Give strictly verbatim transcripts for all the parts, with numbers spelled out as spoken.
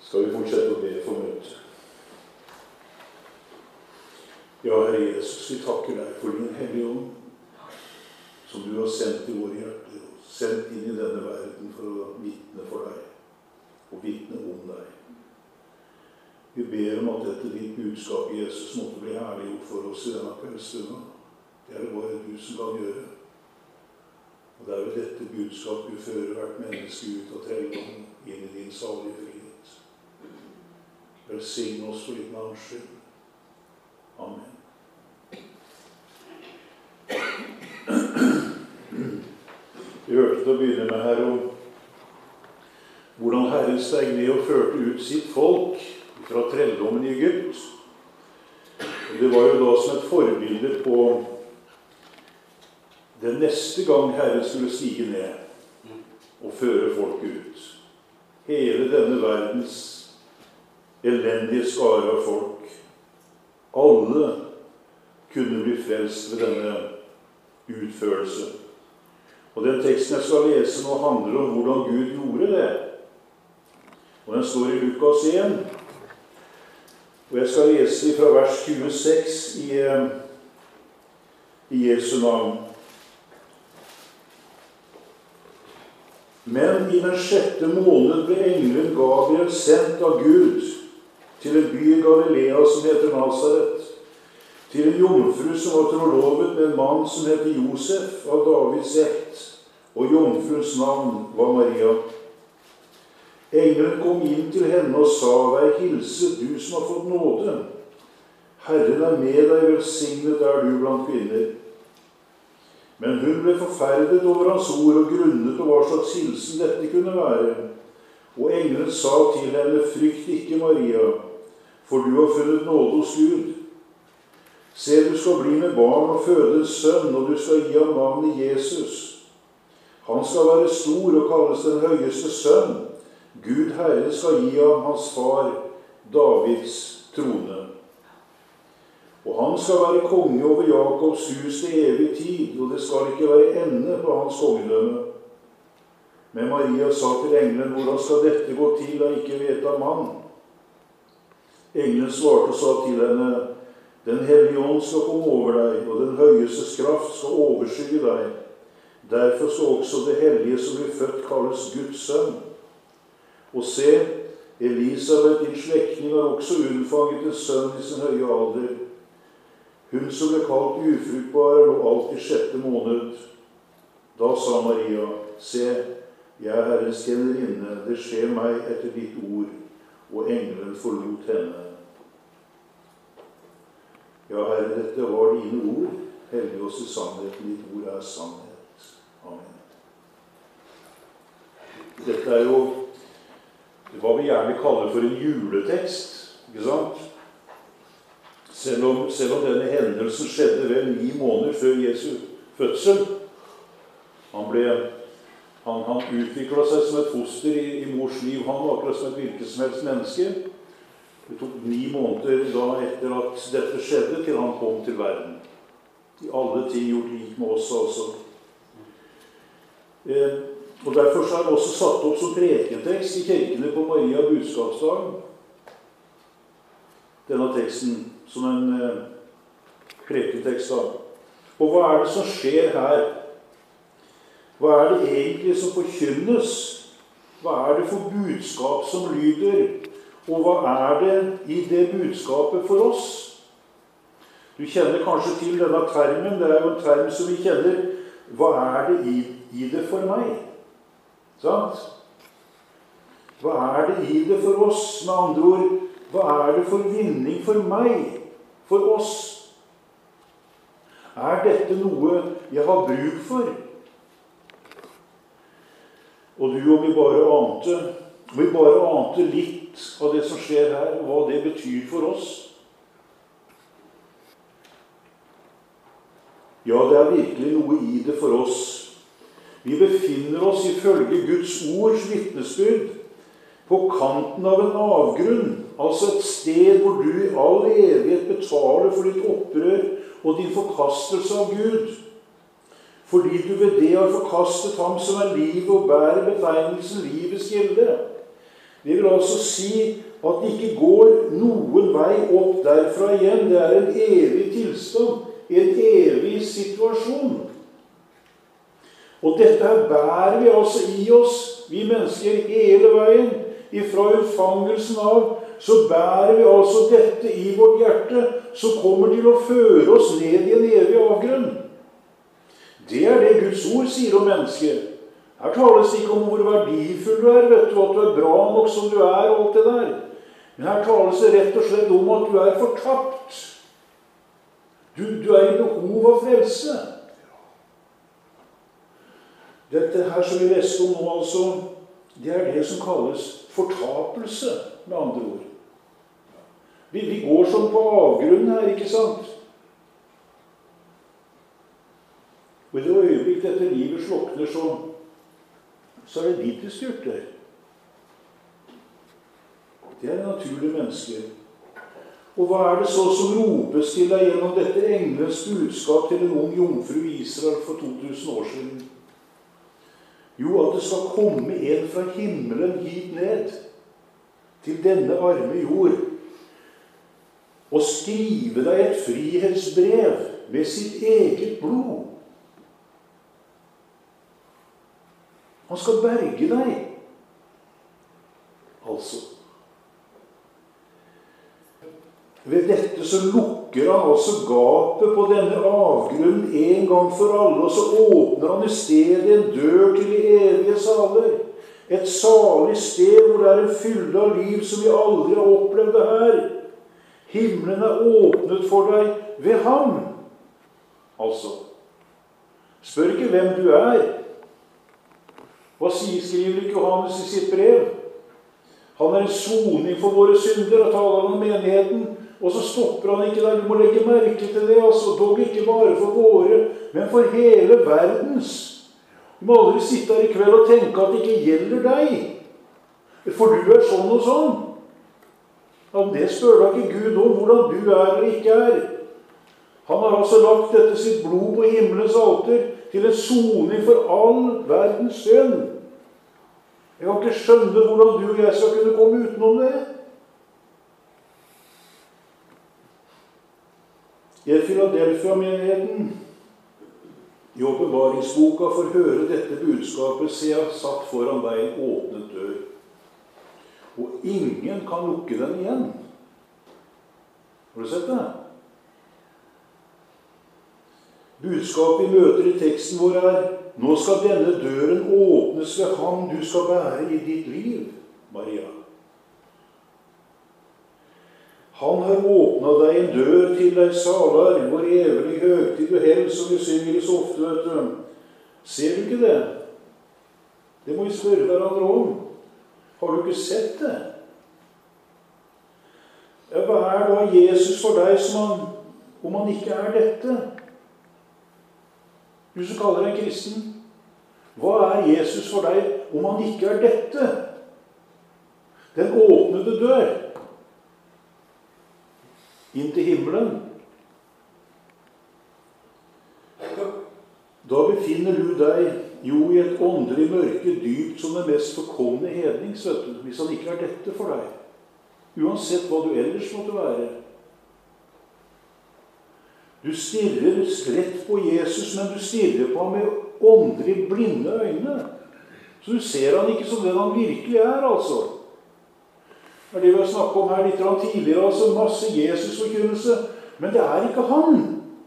Skal vi fortsette å be for møtet? Ja, Herre Jesus, vi takker deg for din hellige ånd, som du har sendt i våre hjerter, og sendt inn i denne verden for å vitne for deg, og vitne om deg. Vi ber om at dette ditt budskap, Jesus, måtte bli herliggjort for oss i denne kveldsstunden. Det er det bare du som kan gjøre. Og det er ved dette budskap du fører hvert menneske ut av trelldom inn i din salige frihet. Velsign oss for ditt navns skyld. Amen. Vi hørte til å begynne med her om hvordan Herren steg ned og førte ut sitt folk fra trelldommen i Egypt. Og det var jo da som et forbilde på den neste gang Herren skulle stige ned og føre folk ut. Hele denne verdens elendige skare av folk, alle kunne bli frelst ved denne utførelse. Og den teksten jeg skal lese nå handler om hvordan Gud gjorde det. Og den står i Lukas én. Og jeg skal lese fra vers tjueseks i, i Jesu navn. Men i den sjette måned ble engelen Gabriel sendt av Gud til en by i Galilea som heter Nazaret, til en jomfru som var trolovet med en mann som heter Josef av Davids ett, og jomfruens navn var Maria. Engelen kom inn til henne og sa: Vær hilset, du som har fått nåde. Herren er med deg, velsignet er du blant kvinner. Men hun ble forferdet over hans ord og grunnet på hva slags hilsen dette kunne være. Og engelen sa til henne: Frykt ikke, Maria, for du har funnet nåde hos Gud. Se, du skal bli med barn og føde en sønn, og du skal gi ham navnet Jesus. Han skal være stor og kalles den høyeste sønn. Gud Herre skal gi ham hans far Davids trone. Og han skal være konge over Jakobs hus til evig tid, og det skal ikke være ende på hans kongedømme. Men Maria sa til engelen: Hvordan skal dette gå til, da ikke vet av mann? Engelen svarte og sa til henne: Den hellige ånd skal komme over deg, og den høyestes kraft skal overskygge deg. Derfor skal også det hellige som blir født kalles Guds sønn. Og se, Elisabeth, din slektning, har også unnfanget en sønn i sin høye alder. Hun som ble kalt ufruktbar, er nå alt i sjette måned. Da sa Maria: Se, jeg er Herrens tjenerinne, det skjer meg etter ditt ord. Og engelen forlot henne. Ja, Herre, dette var dine ord. Hellig oss i sannheten, ditt ord er sannhet. Amen. Dette er jo hva vi gjerne kaller for en juletekst, ikke sant? Selv om, selv om denne hendelsen skjedde vel ni måneder før Jesu fødsel. Han, ble, han, han utviklet seg som et foster i, i mors liv. Han var akkurat som et hvilket som helst menneske. Det tok ni måneder da etter at dette skjedde, til han kom til verden. I alle ting gjort lik med oss altså. Eh, og derfor er det også satt opp som prekentekst i kirkene på Maria budskapsdag. Denne teksten som en eh, prekentekst da. Og hva er det som skjer her? Hva er det egentlig som forkynnes? Hva er det for budskap som lyder? Og hva er det i det budskapet for oss? Du kjenner kanskje til denne termen. Det er jo en term som vi kjenner. Hva er det i, i det for meg? Sant? Hva er det i det for oss? Med andre ord, hva er det for vinning for meg? For oss? Er dette noe jeg har bruk for? Og du, om vi bare ante, om vi bare ante litt av det som skjer her, og hva det betyr for oss. Ja, det er virkelig noe i det for oss. Vi befinner oss ifølge Guds ords vitnesbyrd på kanten av en avgrunn, altså et sted hvor du i all evighet betaler for ditt opprør og din forkastelse av Gud. Fordi du ved det har forkastet ham som er livet og bærer betegnelsen livets kilde. Det vil altså si at det ikke går noen vei opp derfra igjen. Det er en evig tilstand, en evig situasjon. Og dette her bærer vi altså i oss, vi mennesker, hele veien. Ifra unnfangelsen av, så bærer vi altså dette i vårt hjerte, så kommer til å føre oss ned i en evig avgrunn. Det er det Guds ord sier om mennesker. Her tales det ikke om hvor verdifull du er, vet du, at du er bra nok som du er, og alt det der. Men her tales det rett og slett om at du er fortapt. Du, du er i behov av frelse. Dette her som vi leste om nå, altså, det er det som kalles fortapelse, med andre ord. Vi, vi går sånn på avgrunnen her, ikke sant? Og i det øyeblikk dette livet slokner, så, så er det ditt det styrter. Det er naturlige mennesker. Og hva er det så som ropes til deg gjennom dette englens budskap til en ung jomfru i Israel for to tusen år siden? Jo, at det skal komme en fra himmelen hit ned, til denne arme jord, og skrive deg et frihetsbrev med sitt eget blod. Han skal berge deg. Altså. Ved dette så lukker han altså gapet på denne avgrunnen en gang for alle, og så åpner han i stedet en dør til de evige saler. Et salig sted hvor det er en fylde av liv som vi aldri har opplevd det her. Himmelen er åpnet for deg ved ham. Altså, spør ikke hvem du er. Hva sier, skriver ikke Johannes i sitt brev? Han er en soning for våre synder, og taler om menigheten. Og så stopper han ikke der. Du må legge merke til det, altså. Dog ikke bare for våre, men for hele verdens. Du må aldri sitte her i kveld og tenke at det ikke gjelder deg. For du er sånn og sånn. Ja, det spør da ikke Gud om hvordan du er eller ikke er. Han har altså lagt dette sitt blod på himmelens alter til en soning for all verdens synd. Jeg kan ikke skjønne hvordan du og jeg skal kunne komme utenom det. I Philadelphia-menigheten, i åpenbaringsboka, for å høre dette budskapet, se jeg satt foran deg en åpnet dør. Og ingen kan lukke den igjen. Har du sett det? Budskapet vi møter i teksten vår er: nå skal denne døren åpnes ved ham du skal være i ditt liv, Maria. Han har åpnet deg en dør til deg, salar, vår evig høgtid og hell, som vi synger så ofte, vet du. Ser du ikke det? Det må vi spørre hverandre om. Har du ikke sett det? Ja, hva er da Jesus for deg som han, om han ikke er dette? Du som kaller deg kristen. Hva er Jesus for deg om han ikke er dette? Den åpnede dør inn til himmelen. Da befinner du deg jo i et åndelig mørke dypt som det mest forkomne hednings, vet du, hvis han ikke er dette for deg. Uansett hva du ellers måtte være. Du stirrer rett på Jesus, men du stirrer på ham med åndelig blinde øyne. Så du ser han ikke som den han virkelig er, altså. Det er det vi har snakket om her litt tidligere, altså masse Jesus-forkynnelse, men det er ikke han.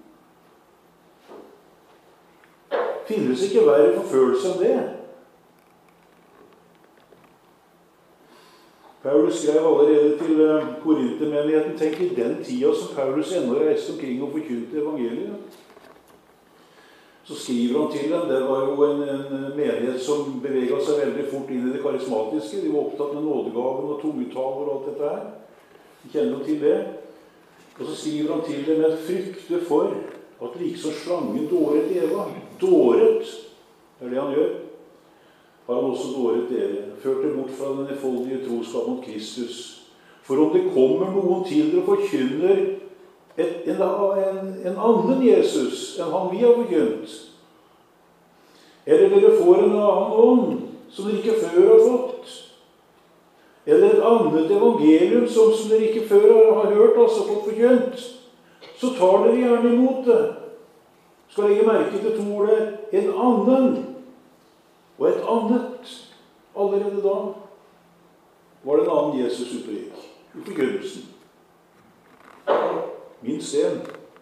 Finnes ikke verre forfølelse enn det. Paulus skrev allerede til Korintermenigheten, tenk i den tida som Paulus ennå reiste omkring og forkynte evangeliet. Så skriver han til dem, det var jo en, en menighet som beveget seg veldig fort inn i det karismatiske. De var opptatt med nådegaven og tungettaler og alt dette her. De kjenner jo til det. Og så skriver han til dem med frykte for at liksom slangen dåret Eva. Dåret, det er det han gjør. Har han også dåret dere, ført det bort fra den enfoldige troskap mot Kristus. For om det kommer noen til dere og forkynner Et, en, en, en annen Jesus enn han vi har forkynt, eller dere får en annen ånd som dere ikke før har fått, et annet evangelium som, som dere ikke før har hørt, altså fått forkynt, så tar dere gjerne imot det. Skal legge merke til to ord der. En annen og et annet. Allerede da var det en annen Jesus ute og gikk. I forkynnelsen. Minst en.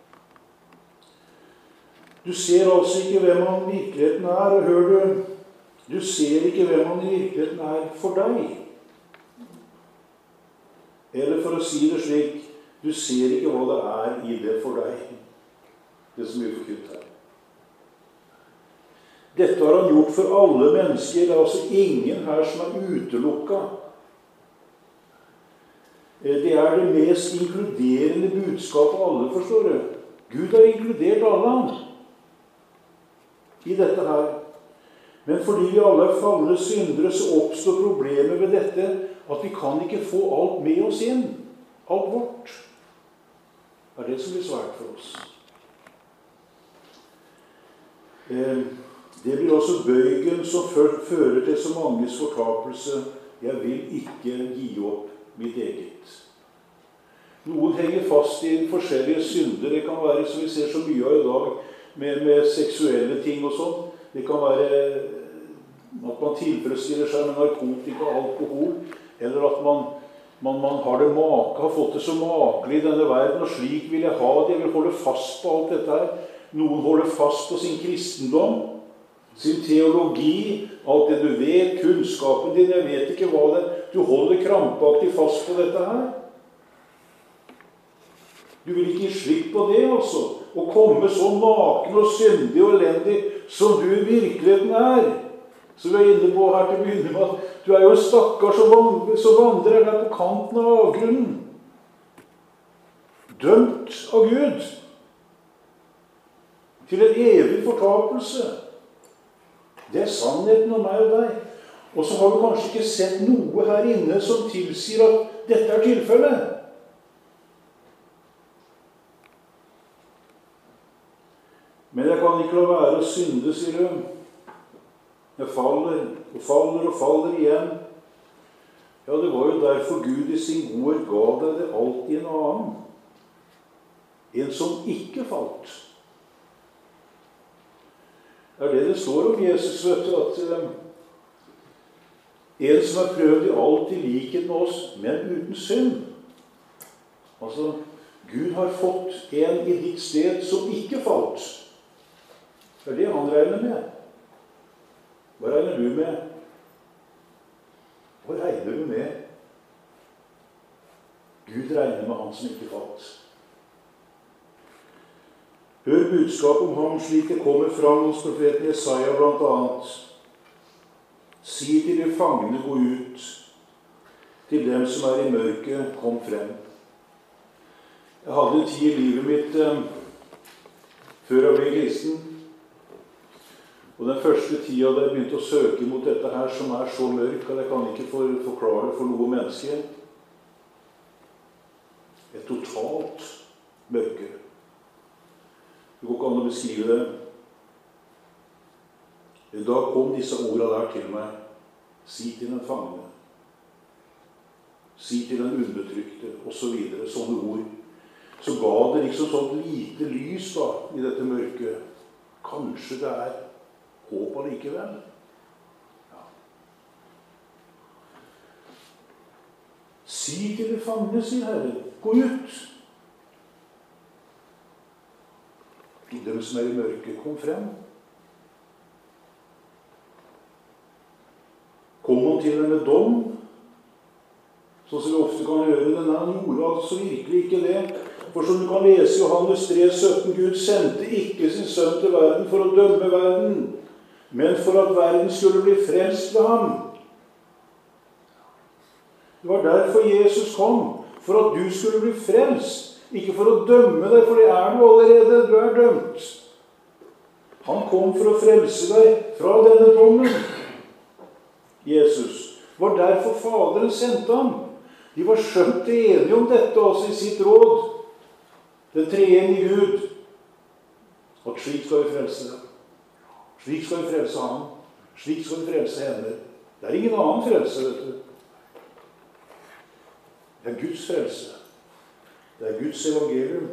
Du ser altså ikke hvem han i virkeligheten er, og hør du, du ser ikke hvem han i virkeligheten er for deg. Eller for å si det slik, du ser ikke hva det er i det for deg. Det som blir forkynt her. Dette har han gjort for alle mennesker. Det er altså ingen her som er utelukket. Det er det mest inkluderende budskapet alle, forstår du. Gud har inkludert alle han i dette her. Men fordi vi alle er falne syndere, så oppstår problemet ved dette at vi kan ikke få alt med oss inn. Alt vårt. Det er det som blir svært for oss. Det blir også bøygen som fører til så manges fortapelse. Jeg vil ikke gi opp mitt eget. Noen henger fast i forskjellige synder. Det kan være, som vi ser så mye av i dag, med, med seksuelle ting og sånn. Det kan være at man tilfredsstiller seg med narkotika og alkohol, eller at man, man, man har det make, har fått det så makelig i denne verden, og slik vil jeg ha det. Jeg vil holde fast på alt dette her. Noen holder fast på sin kristendom, sin teologi, alt det du vet, kunnskapen din, jeg vet ikke hva det er. Du holder krampaktig fast på dette her. Du vil ikke gi slipp på det, altså. Å komme så naken og syndig og elendig som du i virkeligheten er. Så vi er inne på her til å begynne med at du er jo en stakkar som vandrer der på kanten av avgrunnen. Dømt av Gud til en evig fortapelse. Det er sannheten om meg og deg. Og så har du kanskje ikke sett noe her inne som tilsier at dette er tilfellet. Men jeg kan ikke la være å synde, sier du. Jeg faller og faller og faller igjen. Ja, det var jo derfor Gud i sin godhet ga deg det alltid en annen. En som ikke falt. Det er det det står om Jesus, vet du, at uh, en som er prøvd i alt i likhet med oss, men uten synd. Altså, Gud har fått en i ditt sted som ikke falt. Det er det han regner med. Hva regner du med? Hva regner du med? Gud regner med han som ikke falt. Hør budskapet om ham slik det kommer fram hos profeten Jesaja blant annet. Si til de fangene, gå ut. Til dem som er i mørket, kom frem. Jeg hadde en tid i livet mitt eh, før jeg ble kristen. Og den første tida da jeg begynte å søke mot dette her, som er så mørk at jeg kan ikke for, forklare det for noe menneske. Et totalt mørke. Det går ikke an å beskrive det. Da kom disse ordene der til meg. Si til den fangne. Si til den undertrykte, og så videre. Sånne ord. Så ga det liksom sånn lite lys da, i dette mørket. Kanskje det er håp allikevel. Ja. Si til de fangne, sier Herren. Gå ut. De som er i mørket, kom frem. Kom han til dem med dom, sånn som vi ofte kan høre det. Nei, han gjorde altså virkelig ikke det. For som du kan lese i Johannes tre sytten, Gud sendte ikke sin sønn til verden for å dømme verden, men for at verden skulle bli frelst ved ham. Det var derfor Jesus kom, for at du skulle bli frelst. Ikke for å dømme deg, for det er du allerede. Du er dømt. Han kom for å frelse deg fra denne dommen. Jesus. Det var derfor Faderen sendte ham. De var skjønt enige om dette også i sitt råd. Den treenige Gud. At slik skal vi frelse deg. Slik skal vi frelse ham. Slik skal vi frelse henne. Det er ingen annen frelse, vet du. Det er Guds frelse. Det er Guds evangelium.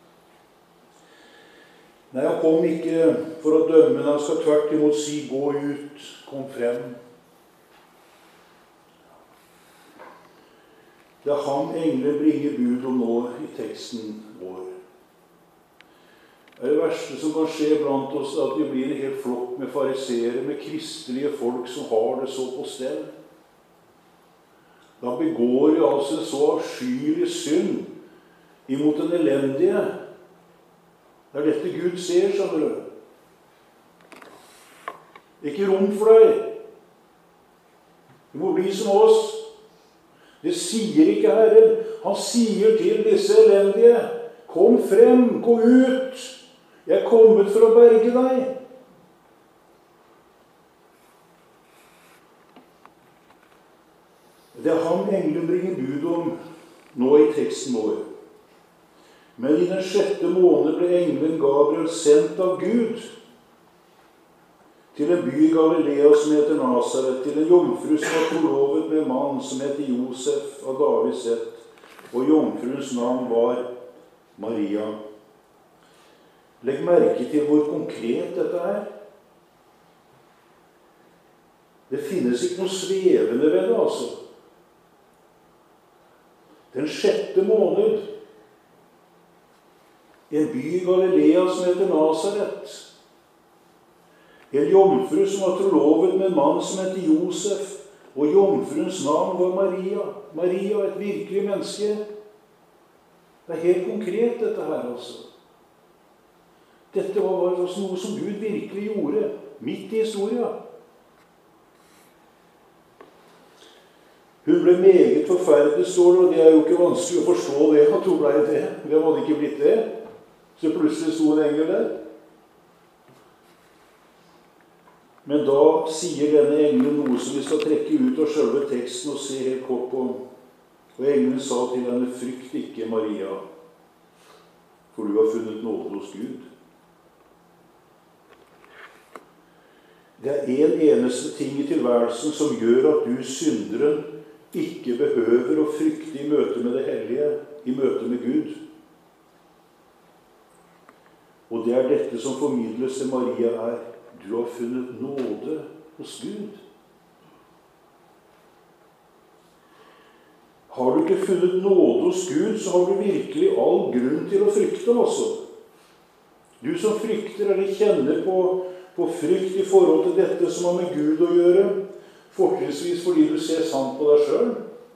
Nei, han kom ikke for å dømme, men han skal tvert imot si, gå ut, kom frem. Det er ham engler bringer bud om nå i teksten vår. Det er det verste som kan skje blant oss, at vi blir en hel flokk med fariseere, med kristelige folk som har det så på stell. Da begår vi altså en så avskyelig synd imot den elendige. Det er dette Gud ser, skjønner du. Ikke rom for deg. Du må bli som oss. Det sier ikke Herren. Han sier til disse elendige, kom frem, gå ut. Jeg er kommet for å berge deg. Det er ham engelen bringer bud om nå i teksten vår. Men i den sjette måned ble engelen Gabriel sendt av Gud til en by i Galilea som heter Nazaret, til en jomfru som var forlovet med en mann som heter Josef av Davids ett, og jomfruens navn var Maria. Legg merke til hvor konkret dette er. Det finnes ikke noe svevende ved det, altså. Den sjette måned, en by i Galilea som heter Nazaret. En jomfru som var forlovet med en mann som heter Josef, og jomfruens navn var Maria. Maria, et virkelig menneske. Det er helt konkret dette her, altså. Dette var altså noe som Gud virkelig gjorde, midt i historien. Hun ble meget forferdet, står det, og det er jo ikke vanskelig å forstå det, at hun ble det. Det hadde ikke blitt det. Så plutselig sto en engel der. Men da sier denne engelen noe som vi skal trekke ut av selve teksten og se helt kort på. Og engelen sa til henne, frykt ikke, Maria, for du har funnet nåde hos Gud. Det er en eneste ting i tilværelsen som gjør at du, synderen, ikke behøver å frykte i møte med det hellige, i møte med Gud. Og det er dette som formidles til Maria er, du har funnet nåde hos Gud. Har du ikke funnet nåde hos Gud, så har du virkelig all grunn til å frykte også. Du som frykter eller kjenner på, på frykt i forhold til dette som har med Gud å gjøre, fortrinnsvis fordi du ser sant på deg selv.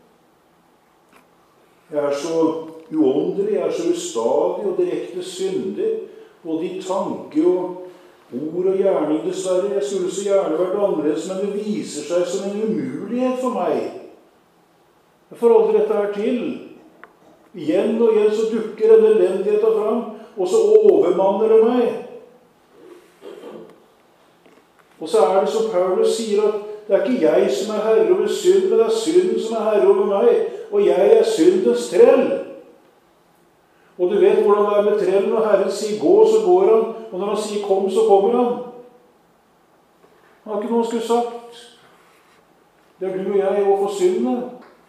Jeg er så uåndelig, jeg er så ustadig og direkte syndig, både i tanke og ord og gjerning, dessverre. Jeg skulle så gjerne vært annerledes, men det viser seg som en umulighet for meg. Jeg får aldri dette her til. Igjen og igjen så dukker en elendighet fram, og så overmanner det meg. Og så er det som Paulus sier, at det er ikke jeg som er herre over synd, men det er synden som er herre over meg, og jeg er syndens trell. Og du vet hvordan det er med trellen, når Herren sier gå, så går han, og når han sier kom, så kommer han. Han har ikke noe skulle sagt. Det er du og jeg overfor syndene.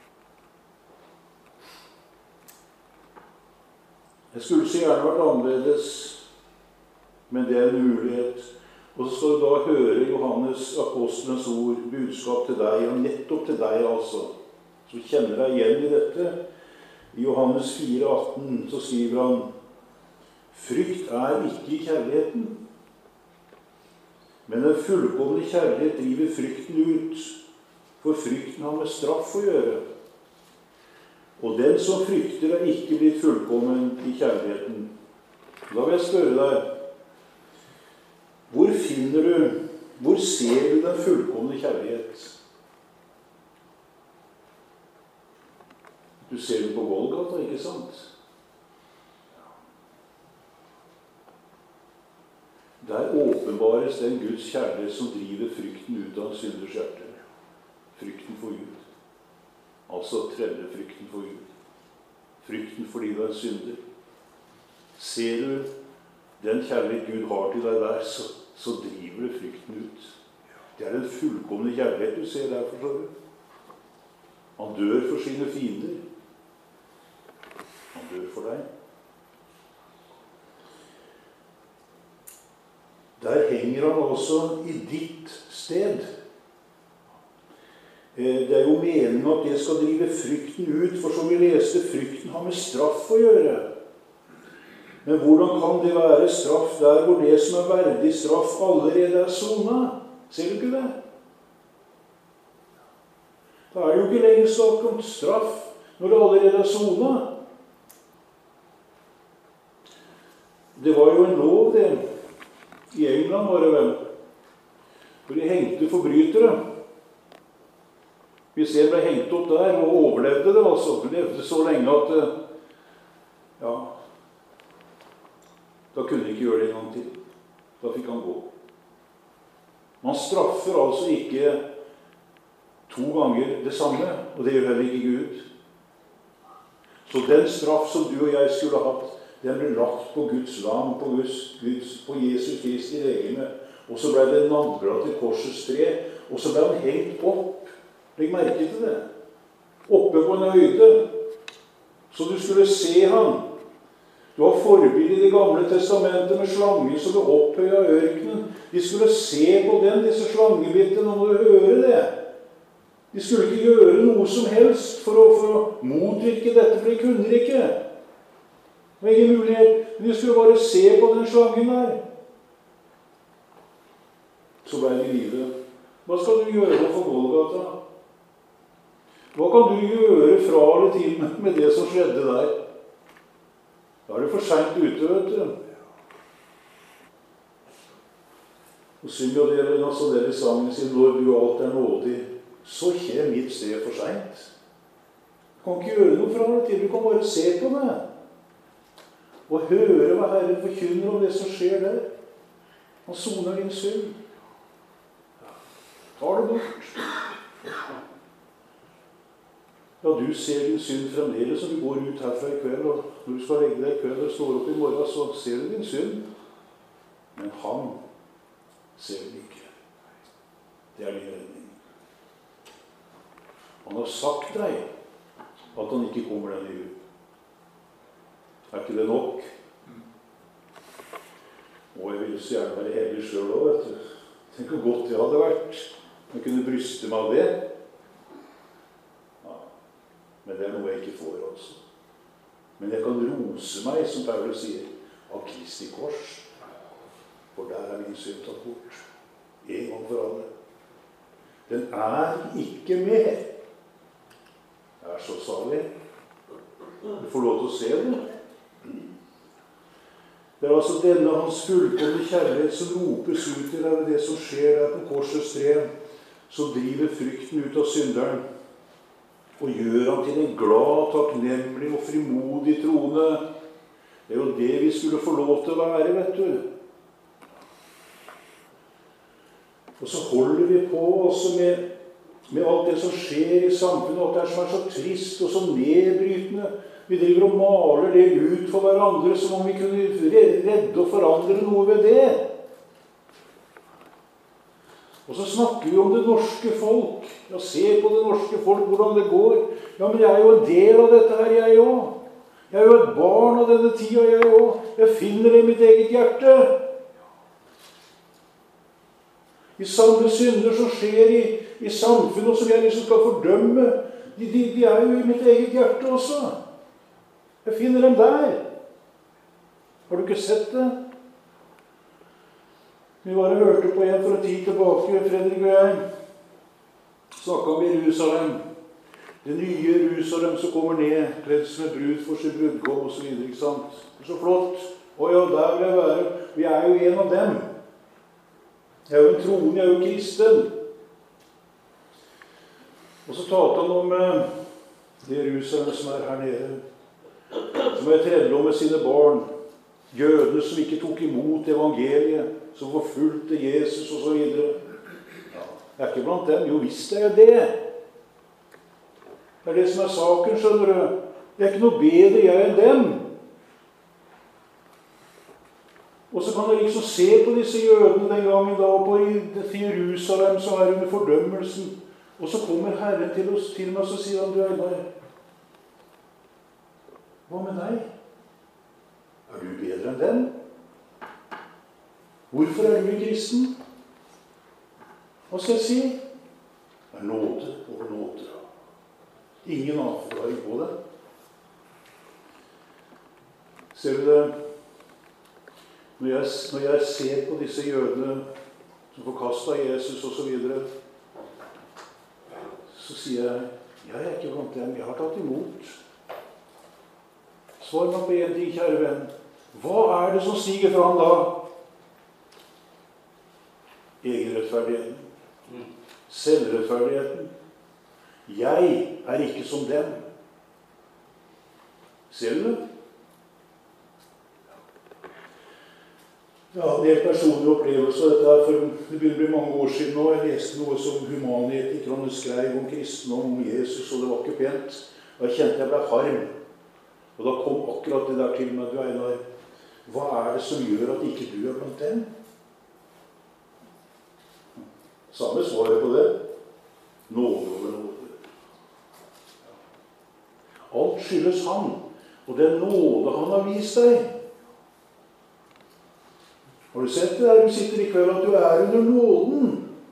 Jeg skulle så gjerne vært annerledes, men det er en mulighet. Og så skal du da høre Johannes apostelens ord, budskap til deg, og nettopp til deg altså, så kjenner deg igjen i dette. I Johannes fire atten så skriver han, frykt er ikke i kjærligheten, men en fullkomne kjærlighet driver frykten ut, for frykten har med straff å gjøre. Og den som frykter er ikke blitt fullkommen i kjærligheten. Da vil jeg spørre deg, hvor finner du, hvor ser du den fullkomne kjærlighet? Du ser den på Golgata, ikke sant? Der åpenbares den Guds kjærlighet som driver frykten ut av en synders hjerte. Frykten for Gud. Altså trelle frykten for Gud. Frykten fordi du er en synder. Ser du den kjærlighet Gud har til deg der, så, så driver det frykten ut. Det er en fullkomne kjærlighet du ser der, forstår du. Han dør for sine fiender. dør for deg. Der henger han også i ditt sted. Det er jo meningen at det skal drive frykten ut, for som vi leste, frykten har med straff å gjøre. Men hvordan kan det være straff der hvor det som er verdig straff allerede er sonet? Ser du ikke det? Da er det jo ikke lenger snakk om straff når det allerede er sonet. Det var jo en lov, det. I England var det vel. For de hengte forbrytere. Hvis en ble hengt opp der og overlevde det, altså, levde så lenge at ja, da kunne de ikke gjøre det en gang til. Da fikk han gå. Man straffer altså ikke to ganger det samme, og det gjør heller ikke Gud. Så den straff som du og jeg skulle ha hatt, den ble lagt på Guds lam, på, Guds, Guds, på Jesus Kristi legeme, og så ble det naglet til korsets tre, og så ble han hengt opp. Legg merke til det. Oppe på en høyde, så du skulle se han. Du har forbildet i Det gamle testamentet med slanger som ble opphøyet av ørkenen. De skulle se på den, disse slangebittene, og må du høre det. De skulle ikke gjøre noe som helst for å, for å motvirke dette, for de kunne det ikke. Det var ingen mulighet, men de skulle bare se på den slangen der. Så ble de i live. Hva skal du gjøre for Golgata? Hva kan du gjøre fra eller til med det som skjedde der? Da er det for sent ute, vet du. Og synger dere altså dere i sangen sin, når du alt er nådig, så kommer mitt sted for sent. Du kan ikke gjøre noe fra eller til, du kan bare se på det. Og høre hva Herren forkynner om det som skjer der. Han soner din synd. Tar det bort. Ja, du ser din synd fremdeles, og du går ut herfra i kveld, og når du skal legge deg i kveld og står opp i morgen, så ser du din synd. Men han ser den ikke. Det er din redning. Han har sagt deg at han ikke kommer deg i hu. Er ikke det nok? Og jeg vil så gjerne være hellig selv også, vet du. Tenk hvor godt det hadde vært. Jeg kunne bryste meg av det. Men det er noe jeg ikke får, altså. Men jeg kan rose meg, som Paulus sier, av Kristi kors. For der er min synd tatt bort. En gang for alle. Den er ikke mer. Det er så salig. Du får lov til å se det. Det er altså denne hans fullkomne kjærlighet som ropes ut i deg, det som skjer der på korsets tre, som driver frykten ut av synderen. Og gjør han til en glad, takknemlig og frimodig troende. Det er jo det vi skulle få lov til å være, vet du. Og så holder vi på også med, med alt det som skjer i samfunnet, alt det som er så trist og så nedbrytende. Vi driver og maler det ut for hverandre som om vi kunne redde og forandre noe ved det. Og så snakker vi om det norske folk. Ja, se på det norske folk, hvordan det går. Ja, men jeg er jo en del av dette her, jeg også. Jeg er jo et barn av denne tida, jeg også. Jeg finner det i mitt eget hjerte. De samme synder som skjer i, i samfunnet, og som jeg liksom skal fordømme, de, de, de er jo i mitt eget hjerte også. Jeg finner dem der. Har du ikke sett det? Vi bare hørte på en for en tid tilbake, Fredrik og jeg, snakket om Jerusalem. Det nye Jerusalem som kommer ned, kledd som en brud for sin brudgom og så videre, ikke sant? Det er så flott. Og ja, der vil jeg være. Vi er jo en av dem. Jeg er jo en troende, jeg er jo kristen. Og så talte han om eh, det Jerusalem som er her nede, som er tredje med sine barn, jødene som ikke tok imot evangeliet, som forfulgte Jesus og så videre. Ja, jeg er ikke blant dem. Jo, visst er jeg det. Det er det som er saken, skjønner du. Jeg er ikke noe bedre jeg enn dem. Og så kan jeg liksom se på disse jødene den gangen da, på Jerusalem som er under fordømmelsen. Og så kommer Herren til oss, til meg, og så sier han, du Einar, Hva med deg? Er du bedre enn dem? Hvorfor er du en kristen? Hva skal jeg si? Det er nåde over nåde. Ingen annen forklaring på det. Ser du det? Når jeg, når jeg ser på disse jødene som forkastet Jesus og så videre, så sier jeg, jeg er ikke blant dem, jeg har tatt imot. Svar meg på en ting, kjære venn. Hva er det som stiger fram da? Egenrettferdigheten. Selvrettferdigheten. Jeg er ikke som dem. Ser du det? Jeg hadde en helt personlig opplevelse av dette her, for det begynner å bli mange år siden nå. Jeg leste noe som humanetikerne skrev om kristendom, om Jesus, og det var ikke pent. Og jeg kjente jeg ble harm. Og da kom akkurat det der til meg, du Einar. Hva er det som gjør at ikke du er blant dem? Samme svaret på det. Nåde over nåde. Alt skyldes han, og det er nåde han har vist deg. Har du sett det der du sitter i kveld, at du er under nåden?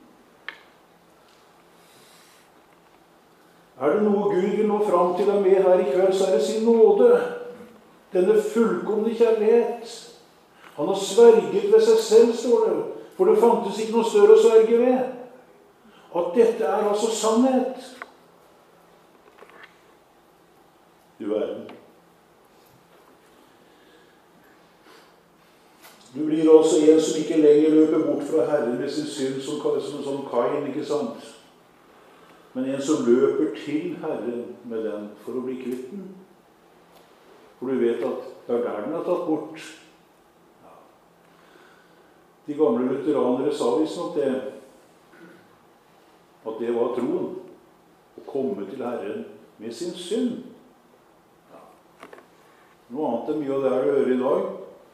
Er det noe Gud vil nå fram til deg med her i kveld, så er det sin nåde. Denne fullkomne kjærlighet. Han har sverget ved seg selv, står det. For det fantes ikke noe større å sverge ved. At dette er altså sannhet. Du verden. Du blir altså en som ikke lenger løper bort fra Herren med sin synd, som kalles som en sånn Kain, ikke sant? Men en som løper til Herren med den for å bli kvitt den. For du vet at det er der den er tatt bort. Ja. De gamle lutheranere sa visst nok det, at det var troen, å komme til Herren med sin synd. Ja. Noe annet enn mye av det her du hører i dag.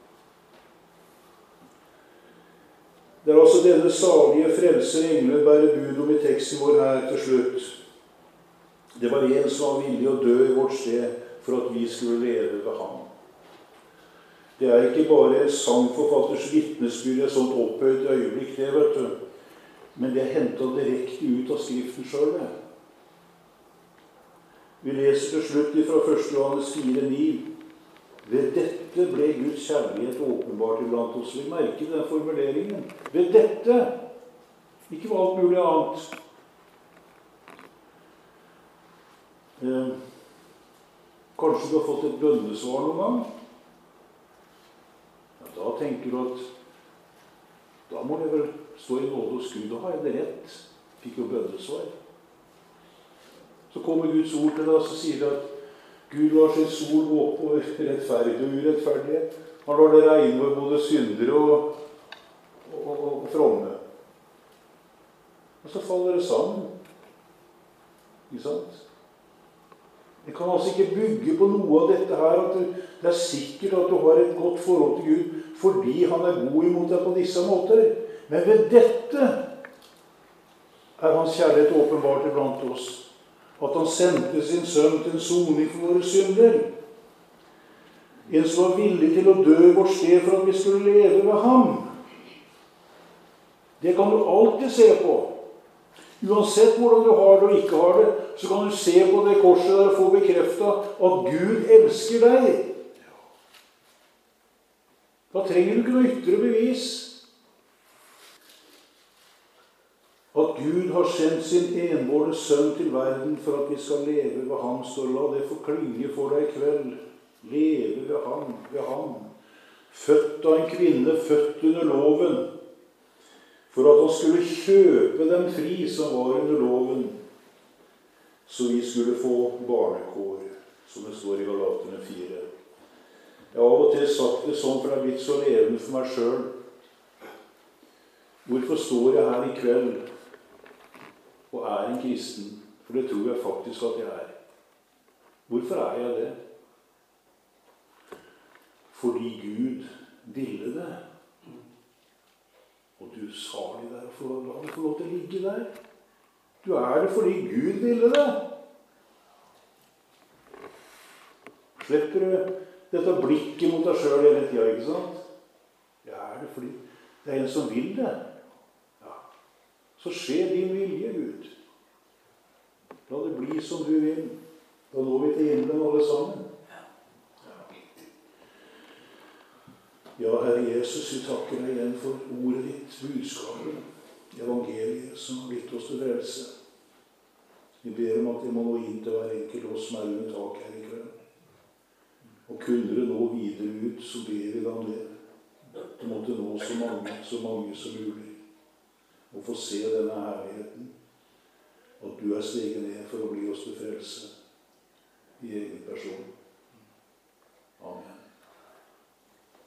Det er altså denne salige frelser engelen bærer bud om i teksten vår her til slutt. Det var en som var villig å dø i vårt sted for at vi skulle leve ved ham. Det er ikke bare en sangforfatters vittnesbyrd i et sånt opphøyt øyeblikk, det, vet du. Men det er hentet direkte ut av Skriften selv. Vi leser til slutt fra første Johannes fire ni. Ved dette ble Guds kjærlighet åpenbart iblant oss. Vi merker den formuleringen. Ved dette. Ikke ved alt mulig annet. Eh, kanskje du har fått et bønnesvar noen gang? Ja, da tenker du at da må det vel stå i nåde hos Gud. Da har jeg det rett. Fikk jo bønnesvar. Så kommer Guds ord til deg, og så sier det at Gud lar sin sol gå på rettferdig og urettferdig. Han lar det regne over både syndere og, og, og, og fromme. Og så faller det sammen. Ikke sant? Jeg kan altså ikke bygge på noe av dette her, at du, det er sikkert at du har et godt forhold til Gud, fordi han er god imot deg på disse måter. Men ved dette er hans kjærlighet åpenbart iblant oss. At han sendte sin sønn til en soning for våre synder. En som var villig til å dø i vårt sted for at vi skulle leve ved ham. Det kan du alltid se på. Uansett hvordan du har det og ikke har det, så kan du se på det korset der og få bekreftet at Gud elsker deg. Da trenger du ikke noe ytre bevis. At Gud har sendt sin enbårne sønn til verden for at vi skal leve ved ham, så la det få klinge for deg i kveld. Leve ved ham, ved ham. Født av en kvinne, født under loven, for at han skulle kjøpe dem fri som var under loven, så vi skulle få barnekår, som det står i Galaterne fire. Jeg har av og til sagt det sånn, for det er blitt så levende for meg selv. Hvorfor står jeg her i kveld og er en kristen? For det tror jeg faktisk at jeg er. Hvorfor er jeg det? Fordi Gud ville det. Og du salig der, og la det få lov til å ligge der. Du er det fordi Gud ville det. Slipper du dette blikket mot deg selv hele tiden, ikke sant? Ja, er det fordi det er en som vil det? Ja. Så skjer din vilje, Gud. La det bli som du vil. Da når vi til himmelen alle sammen. Ja, Herre Jesus, vi takker deg igjen for ordet ditt, budskapet, evangeliet som har blitt oss til frelse. Vi ber om at det må nå inn til hver enkelt oss som er under tak her i kveld. Og kunne det nå videre ut, så ber vi deg om det. Det måtte nå så mange, så mange som mulig. Og få se denne herligheten. At du er steget ned for å bli oss til frelse i egen person. Amen.